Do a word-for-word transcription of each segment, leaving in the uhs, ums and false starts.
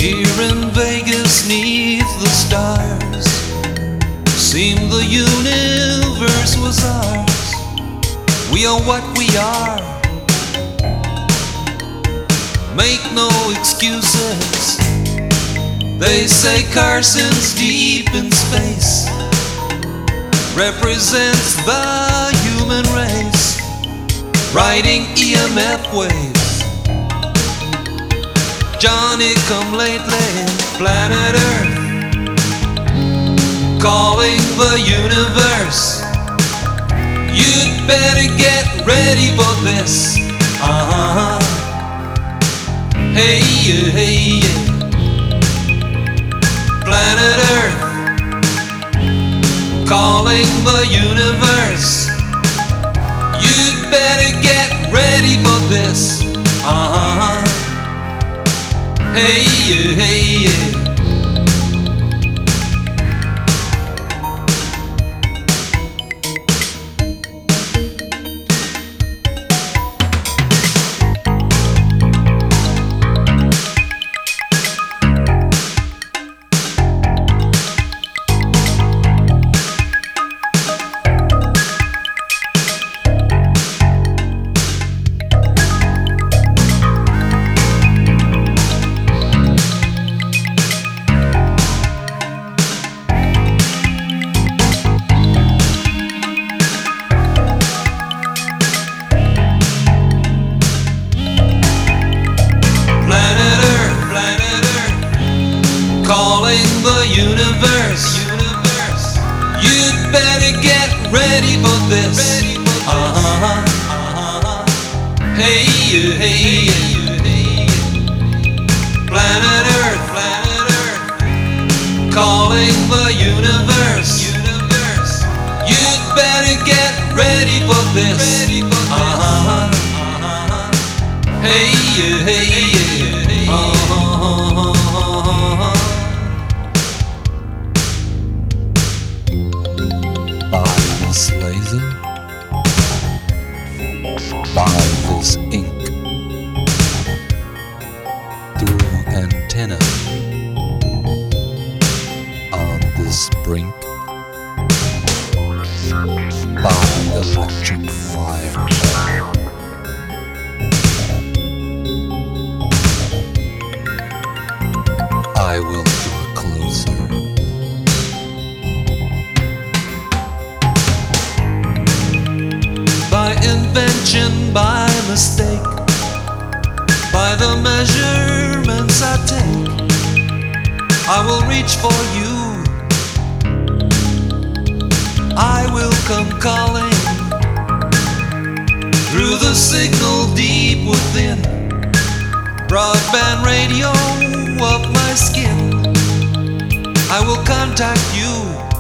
Here in Vegas, neath the stars, seemed the universe was ours. We are what we are. Make no excuses. They say Carson's deep in space represents the human race, riding E M F waves. Johnny come lately, planet Earth, calling the universe. You'd better get ready for this. Uh-huh. Hey, yeah, hey, yeah. Planet Earth, calling the universe. You'd better get ready for this. Uh-huh. Hey, yeah, hey, yeah. Calling the universe. universe. You'd better get ready for this. Uh-huh. Uh-huh. Hey, yeah, hey, yeah. Planet Earth, planet Earth, calling the universe. universe. You'd better get ready for this. Uh-huh. Uh-huh. Hey, yeah, hey, yeah. Uh-huh. Buy this laser, buy this ink, through antenna, on this brink, buy electric fire. I will draw closer. By invention, by mistake, by the measurements I take, I will reach for you. I will come calling through the signal deep within, broadband radio of my skin. I will contact you.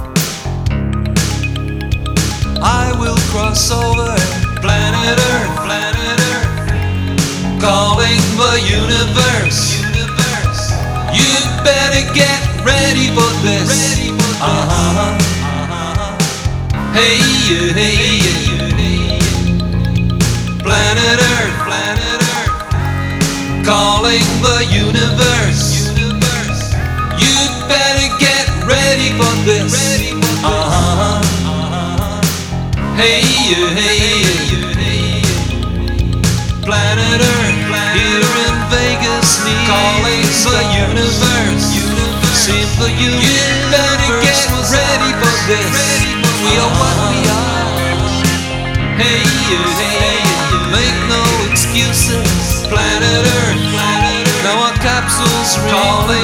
I will cross over planet Earth, planet Earth, calling the universe. universe. You'd better get ready for this. Uh-huh. Uh-huh. Hey, yeah, hey, yeah. Planet Earth, planet Earth, calling the universe. universe. You'd better get ready for this. Uh-huh. Hey, yeah, hey, yeah. Planet Earth, here in Vegas, calling the universe. Seems the universe. You better get ready for this. We are what we are. Hey, yeah, hey, yeah. Make no excuses. Planet Earth, now our capsules ring.